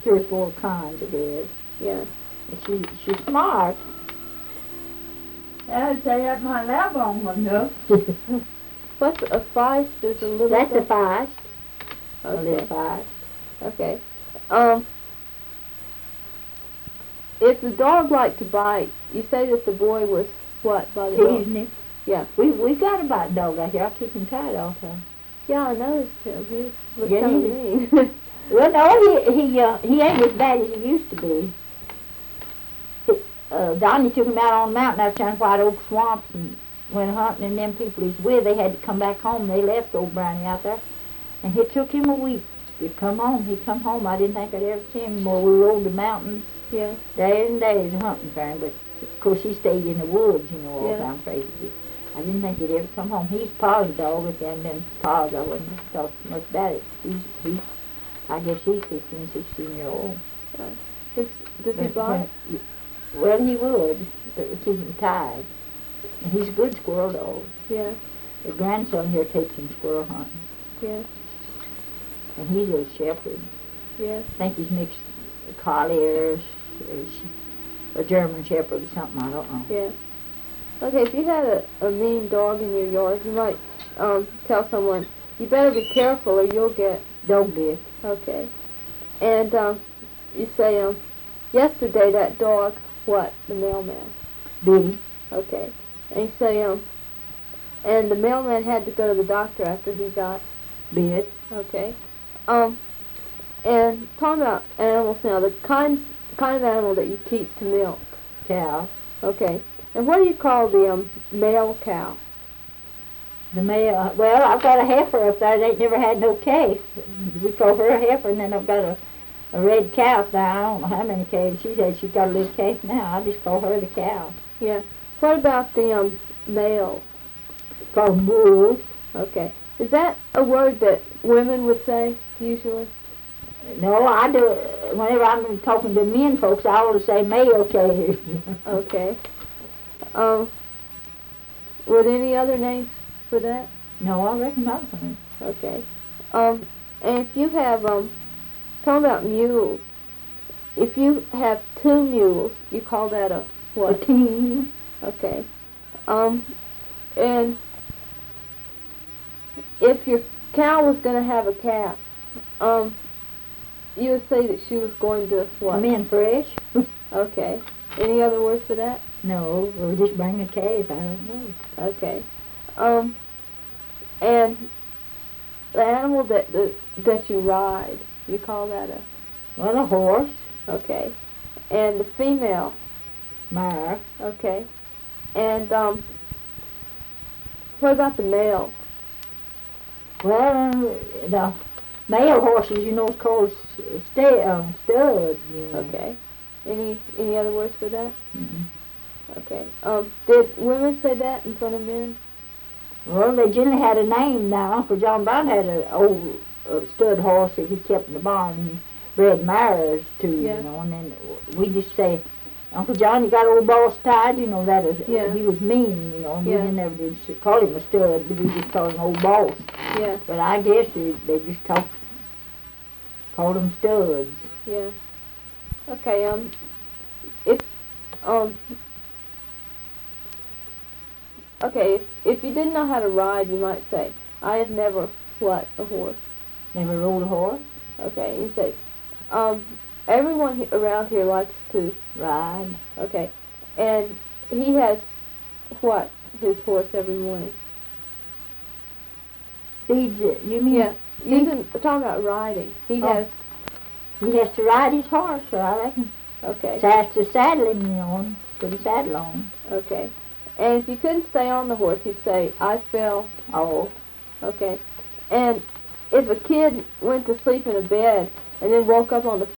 3 or 4 kinds of it. Yeah. She's smart. I'd say that my lab on one though. What's a feist? Is a little. That's a dog? feist. Okay. A little feist. Okay. If the dog liked to bite, you say that the boy was what by the dog? Teasing him. Yeah. We got a bite dog out here. I keep him tied all the time. Yeah, I noticed him. He was Yeah, kind of he- mean. Well, no, he ain't as bad as he used to be. Donnie took him out on the mountain out there in White Oak Swamps and went hunting, and them people he's with, they had to come back home. They left old Brownie out there, and it took him a week to come home. He come home. I didn't think I'd ever see him more. We rode the mountains Yeah. days and days hunting for him, but of course he stayed in the woods, all Yeah. the time crazy. I didn't think he'd ever come home. He's Pa's dog. If he hadn't been Pa's, I wouldn't have thought much about it. I guess he's 15, 16 year old. Does he bite? Well, he would, but we keep him tied. And he's a good squirrel dog. Yeah. The grandson here takes him squirrel hunting, Yeah. and he's a shepherd. Yeah. I think he's mixed collie or German shepherd or something, I don't know. Yeah. Okay, if you had a mean dog in your yard, you might tell someone, you better be careful or you'll get. Dog bit. Okay. And you say, yesterday that dog, what? The mailman. Bit. Okay. And you say, and the mailman had to go to the doctor after he got. Bit. Okay. And talking about animals now, the kind of animal that you keep to milk. Cow. Okay. And what do you call the male cow? The male, well, I've got a heifer up there that ain't never had no calf. We call her a heifer, and then I've got a red cow up there. I don't know how many calves she's had. She's got a little calf now. I just call her the cow. Yeah. What about the male? Call them bulls. Okay. Is that a word that women would say usually? No, I do. Whenever I'm talking to men folks, I always say male calves. Okay. Were there any other names for that? No, I reckon not. Okay. And if you have, talking about mules, if you have 2 mules, you call that a A what? team. Okay. And if your cow was going to have a calf, you would say that she was going to what? Men fresh. Okay. Any other words for that? No, we'll just bring a calf. I don't know. Okay. And the animal that you ride, you call that a. Well, a horse. Okay. And the female. Mare. Okay. And what about the male? Well, the male horses, is called stud. Okay. Any other words for that? Mm-mm. Okay. Did women say that in front of men? Well, they generally had a name now. Uncle John Brown had an old stud horse that he kept in the barn and bred mares too, Yeah. and then we just say, Uncle John, you got old boss tied, that is, Yeah. he was mean, and Yeah. we never did call him a stud, we just called him old boss. Yeah. But I guess they just called them studs. Yeah. Okay. If you didn't know how to ride, you might say, I have never what a horse. Never rode a horse, Okay. You say, everyone around here likes to. ride. Okay. And he has what his horse every morning. Feeds it, you mean? Yeah. Talking about riding. He has. He has to ride his horse, so I reckon. Okay. So has to saddle him, and put a saddle on. Okay. And if you couldn't stay on the horse, you'd say, I fell. Oh, Okay. And if a kid went to sleep in a bed and then woke up on the